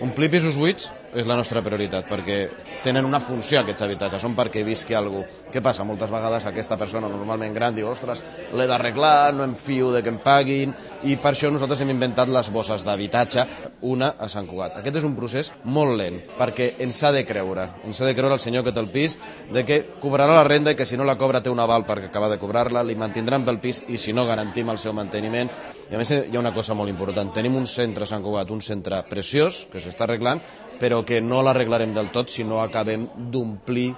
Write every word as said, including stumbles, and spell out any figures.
Omplir pisos buits és la nostra prioritat, perquè tenen una funció aquests habitatges, són perquè visqui algú. Què passa? Moltes vegades aquesta persona normalment gran diu, ostres, l'he d'arreglar, no em fio de que em paguin, i per això nosaltres hem inventat les bosses d'habitatge, una a Sant Cugat. Aquest és un procés molt lent, perquè ens ha de creure, ens ha de creure el senyor que té el pis, de que cobrarà la renda i que si no la cobra té un aval perquè acaba de cobrar-la, li mantindran pel pis i si no garantim el seu manteniment. I a més hi ha una cosa molt important, tenim un centre a Sant Cugat, un centre preciós, que s'està arreglant, però que no l'arreglarem del tot si no acabem d'omplir